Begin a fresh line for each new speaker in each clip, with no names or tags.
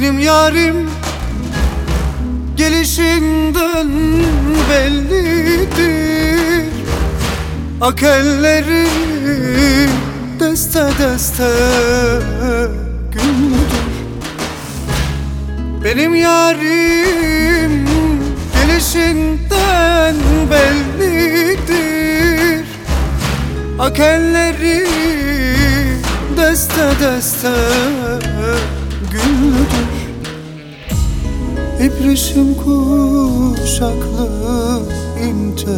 Benim yarim gelişinden bellidir. Ak elleri deste deste güldür. Benim yarim gelişinden bellidir. Ak elleri deste deste güldür. İbrişim kuşaklı ince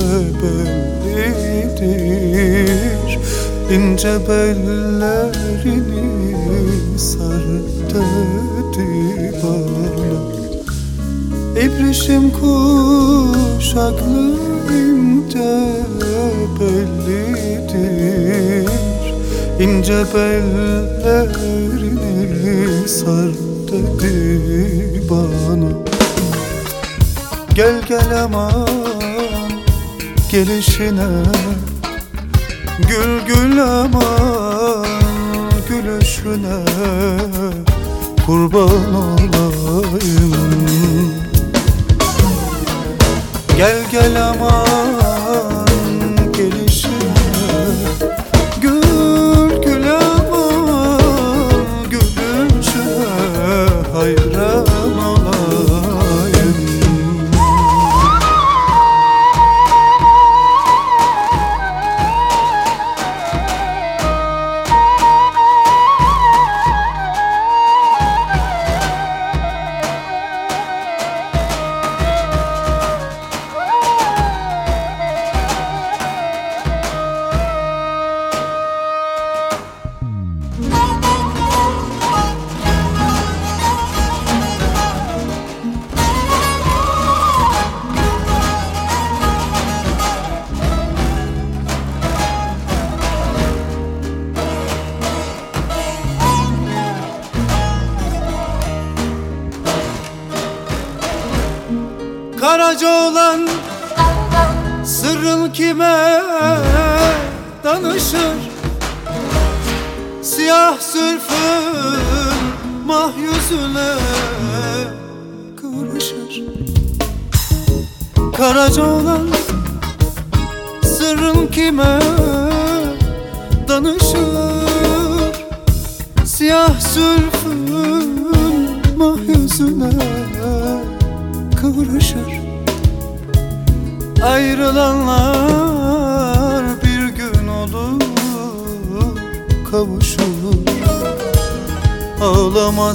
bellidir. İnce bellerini sar dedi bana. İbrişim kuşaklı ince bellidir. İnce bellerini sar dedi bana. Gel gel aman gelişine, gül gül aman gülüşüne kurban olayım. Gel gel aman gelişine, gül gül aman gülüşüne hayran olayım. Karaca olan sırrın kime danışır? Siyah zülfün mahyüzüne karışır. Karaca olan sırrın kime danışır? Siyah zülfün mahyüzüne karışır. Ayrılanlar bir gün olur kavuşur. Ağlama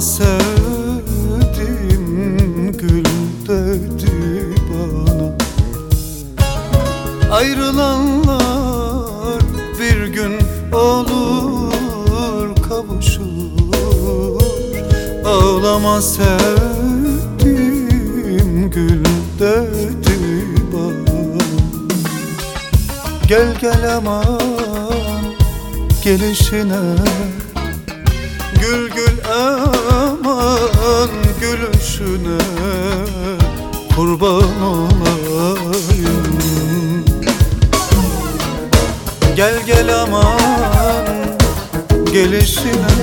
sevdim gül dedi bana. Ayrılanlar bir gün olur kavuşur. Ağlama sevdim gül dedi bana. Gel gel aman gelişine, gül gül aman gülüşüne kurban olayım. Gel gel aman gelişine,